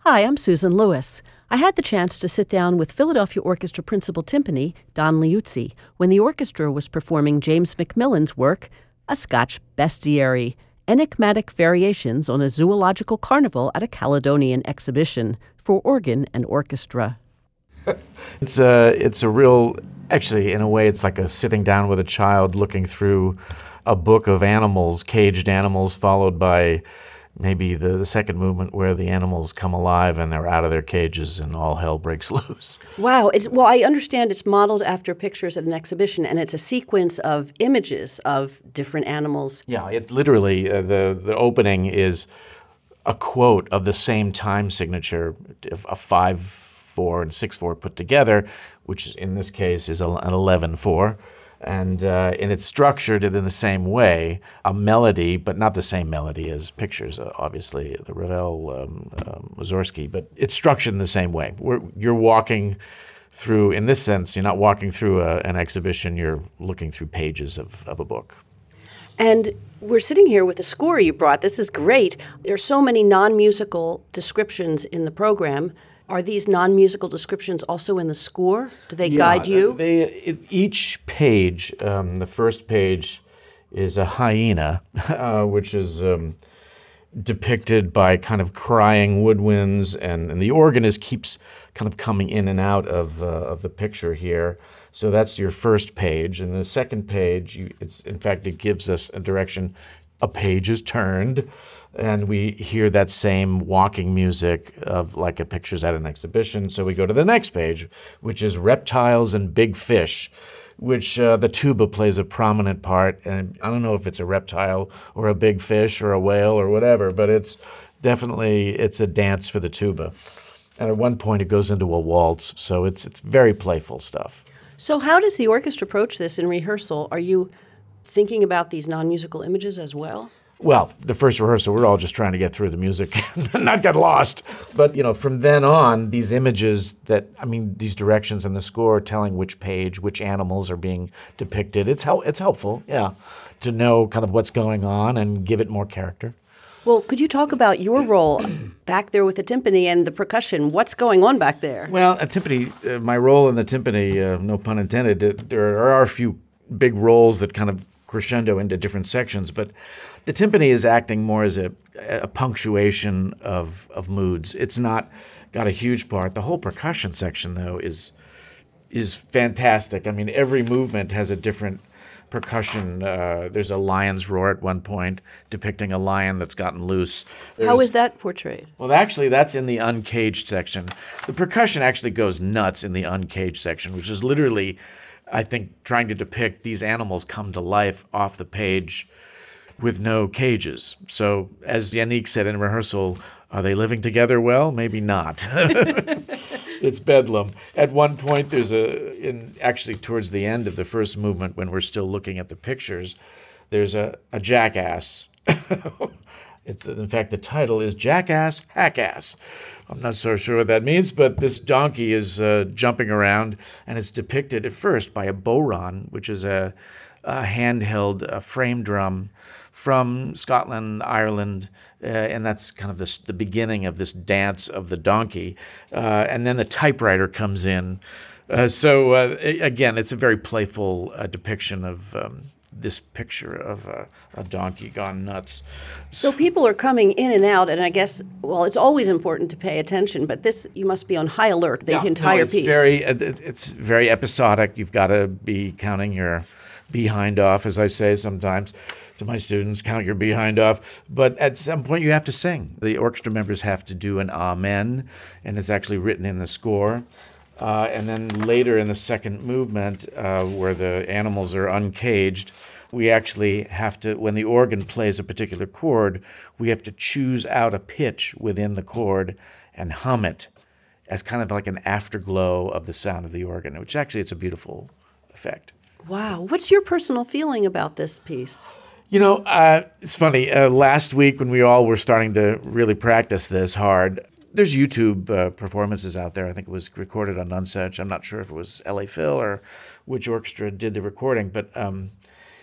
Hi, I'm Susan Lewis. I had the chance to sit down with Philadelphia Orchestra principal timpani, Don Liuzzi, when the orchestra was performing James Macmillan's work, A Scotch Bestiary, Enigmatic Variations on a Zoological Carnival at a Caledonian Exhibition, for organ and orchestra. It's a real, actually, in a way, it's like a sitting down with a child looking through a book of animals, caged animals, followed by maybe the second movement where the animals come alive and they're out of their cages and all hell breaks loose. Wow. I understand it's modeled after pictures at an exhibition, and it's a sequence of images of different animals. Yeah, it literally, the opening is a quote of the same time signature, a 5/4 and 6/4 put together, which in this case is an 11/4. And it's structured in the same way, a melody, but not the same melody as pictures, obviously, the Ravel, Mussorgsky, but it's structured in the same way. You're walking through, in this sense, you're not walking through an exhibition, you're looking through pages of a book. And we're sitting here with a score you brought. This is great. There are so many non-musical descriptions in the program. Are these non-musical descriptions also in the score? Do they guide you? Each page, the first page is a hyena, which is depicted by kind of crying woodwinds, and the organist keeps kind of coming in and out of the picture here. So that's your first page. And the second page, it gives us a direction. A page is turned, and we hear that same walking music of like a pictures at an exhibition. So we go to the next page, which is reptiles and big fish, which the tuba plays a prominent part. And I don't know if it's a reptile or a big fish or a whale or whatever, but it's a dance for the tuba. And at one point it goes into a waltz, so it's very playful stuff. So how does the orchestra approach this in rehearsal? Are you thinking about these non-musical images as well? Well, the first rehearsal, we're all just trying to get through the music and not get lost. But, from then on, these images these directions in the score telling which page, which animals are being depicted, it's helpful, yeah, to know kind of what's going on and give it more character. Well, could you talk about your role back there with the timpani and the percussion? What's going on back there? Well, a timpani, my role in the timpani, no pun intended, there are a few big roles that kind of crescendo into different sections, but the timpani is acting more as a punctuation of moods. It's not got a huge part. The whole percussion section, though, is fantastic. I mean, every movement has a different percussion. There's a lion's roar at one point depicting a lion that's gotten loose. How is that portrayed? Well, actually, that's in the uncaged section. The percussion actually goes nuts in the uncaged section, which is literally, I think, trying to depict these animals come to life off the page with no cages. So, as Yannick said in rehearsal, are they living together well? Maybe not. It's bedlam. At one point, actually towards the end of the first movement, when we're still looking at the pictures, there's a jackass. In fact, the title is Jackass, Hackass. I'm not so sure what that means, but this donkey is jumping around, and it's depicted at first by a bodhrán, which is a handheld frame drum from Scotland, Ireland, and that's kind of the beginning of this dance of the donkey. And then the typewriter comes in. Again, it's a very playful depiction of this picture of a donkey gone nuts. So people are coming in and out, and I guess, it's always important to pay attention, but this, you must be on high alert the entire piece. It's very episodic. You've got to be counting your behind off, as I say sometimes to my students, count your behind off. But at some point you have to sing. The orchestra members have to do an amen, and it's actually written in the score. And then later in the second movement, where the animals are uncaged, we actually have to, when the organ plays a particular chord, we have to choose out a pitch within the chord and hum it as kind of like an afterglow of the sound of the organ, which actually it's a beautiful effect. Wow. What's your personal feeling about this piece? It's funny. Last week when we all were starting to really practice this hard, there's YouTube performances out there. I think it was recorded on Nonsuch. I'm not sure if it was LA Phil or which orchestra did the recording, but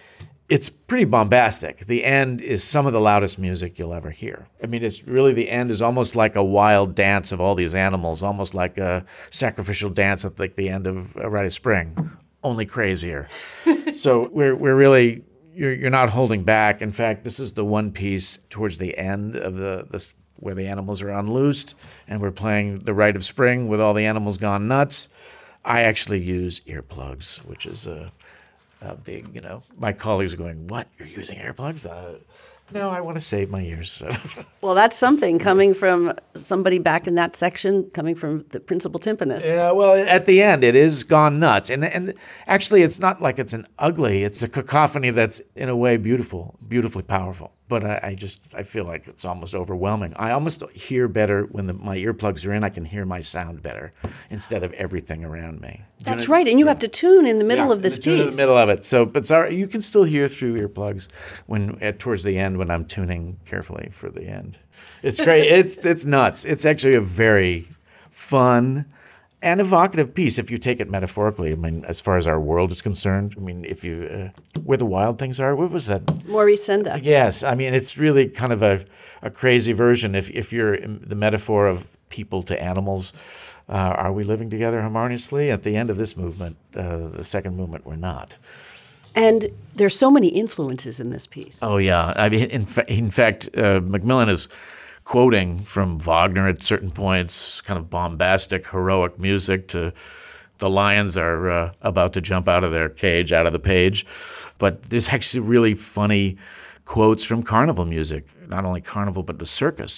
It's pretty bombastic. The end is some of the loudest music you'll ever hear. I mean, it's really, the end is almost like a wild dance of all these animals, almost like a sacrificial dance at like the end of A Rite of Spring, only crazier. So we're really, you're not holding back. In fact, this is the one piece towards the end of the where the animals are unloosed, and we're playing The Rite of Spring with all the animals gone nuts. I actually use earplugs, which is a big, my colleagues are going, "What? You're using earplugs?" No, I want to save my ears. So. Well, that's something coming from somebody back in that section, coming from the principal timpanist. Yeah, well, at the end, it is gone nuts. And actually, it's not like it's it's a cacophony that's, in a way, beautifully powerful. But I feel like it's almost overwhelming. I almost hear better when my earplugs are in. I can hear my sound better instead of everything around me. That's right, and you have to tune in the middle of this piece. Tune in the middle of it. So, but sorry, you can still hear through earplugs towards the end when I'm tuning carefully for the end. It's great. it's nuts. It's actually a very fun and evocative piece if you take it metaphorically. I mean, as far as our world is concerned, I mean, if you where the wild things are, what was that? Maurice Sendak. Yes, I mean, it's really kind of a crazy version. If you're the metaphor of people to animals, are we living together harmoniously? At the end of this movement, the second movement, we're not. And there's so many influences in this piece. Oh yeah, I mean, in fact, Macmillan is quoting from Wagner at certain points, kind of bombastic, heroic music to the lions are about to jump out of their cage, out of the page. But there's actually really funny quotes from carnival music, not only carnival, but the circus.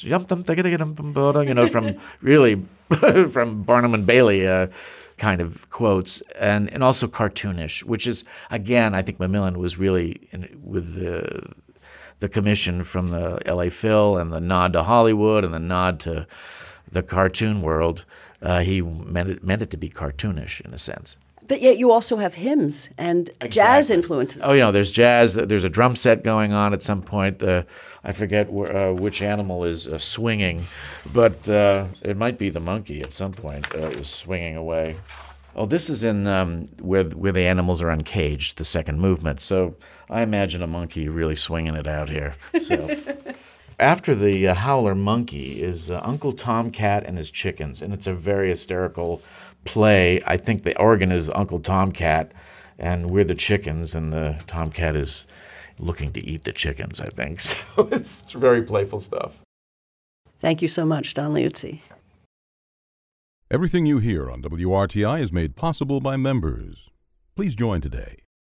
From really, from Barnum and Bailey kind of quotes, and also cartoonish, which is, again, I think Macmillan was really, with the commission from the LA Phil and the nod to Hollywood and the nod to the cartoon world, he meant it to be cartoonish in a sense. But yet you also have hymns and jazz influences. Oh, there's jazz. There's a drum set going on at some point. I forget which animal is swinging, but it might be the monkey at some point is swinging away. Oh, this is in where the animals are uncaged, the second movement. So I imagine a monkey really swinging it out here. So after the howler monkey is Uncle Tomcat and his chickens, and it's a very hysterical play. I think the organ is Uncle Tomcat, and we're the chickens, and the Tomcat is looking to eat the chickens, I think. So it's very playful stuff. Thank you so much, Don Liuzzi. Everything you hear on WRTI is made possible by members. Please join today